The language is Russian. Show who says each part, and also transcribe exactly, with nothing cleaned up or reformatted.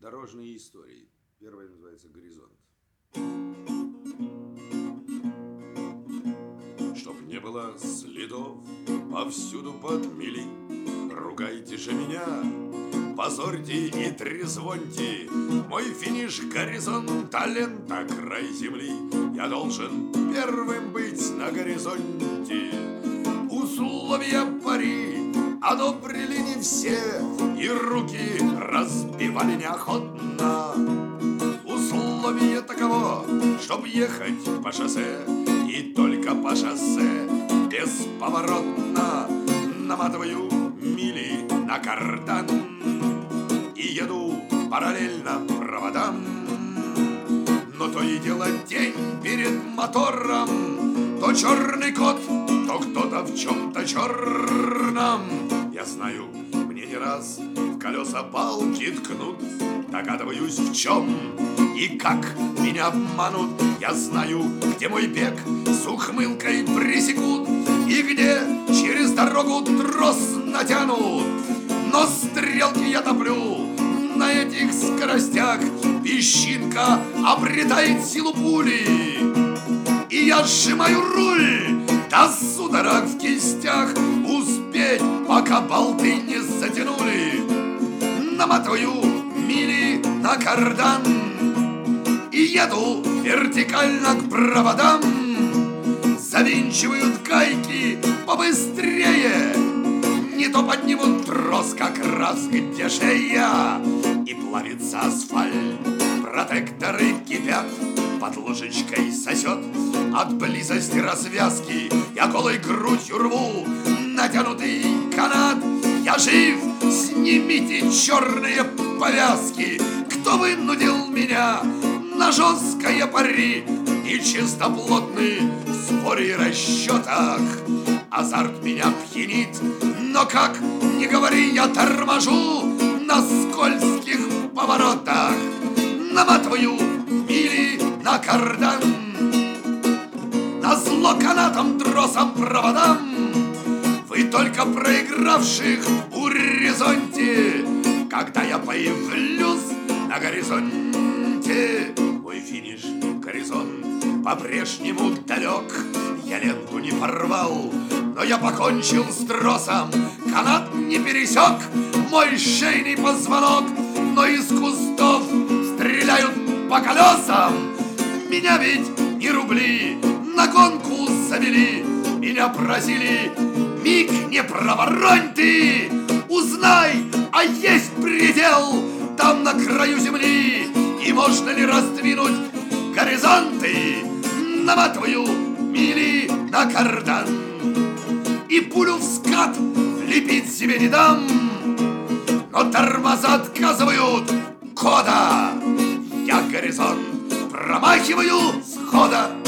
Speaker 1: Дорожные истории. Первая называется «Горизонт». Чтоб не было следов повсюду подмели, ругайте же меня, позорьте и трезвоньте. Мой финиш горизонтален, так край земли. Я должен первым быть на горизонте. Условия пари одобрили не все, и руки разбивали неохотно. Условие таково, чтоб ехать по шоссе, и только по шоссе бесповоротно. Наматываю мили на кардан и еду параллельно проводам. Но то и дело день перед мотором, то черный кот, то кто-то в чем-то черном. Я знаю, мне не раз в колеса палки ткнут, догадываюсь в чем и как меня обманут. Я знаю, где мой бег с ухмылкой пресекут и где через дорогу трос натянут. Но стрелки я топлю на этих скоростях, песчинка обретает силу пули, и я сжимаю руль до судорог в кистях, успеть, пока болты не затянули. Наматываю мили на кардан и еду вертикально к проводам. Завинчивают гайки побыстрее, не то поднимут трос как раз где шея, и плавится асфальт, протекторы кипят, под ложечкой сосет от близости развязки. Я голой грудью рву натянутый канат. Я жив, снимите черные повязки. Кто вынудил меня на жесткое пари и чистоплотный в споре и расчетах? Азарт меня пьянит, но как ни говори, я торможу на скользких поворотах. Наматываю мили на кардан, назло канатом, тросом, проводам. Вы только проигравших у горизонте, когда я появлюсь на горизонте. Мой финиш горизонт по-прежнему далек. Я ленту не порвал, но я покончил с тросом. Канат не пересек мой шейный позвонок, но из кустов стреляют по колесам. Меня ведь не рубли на гонку завели. Меня просили: миг не проворонь ты, узнай, а есть предел там на краю земли, и можно ли раздвинуть горизонты. Наматываю мили на кардан и пулю в скат влепить себе не дам, но тормоза отказывают кода. Я горизонт промахиваю с хода.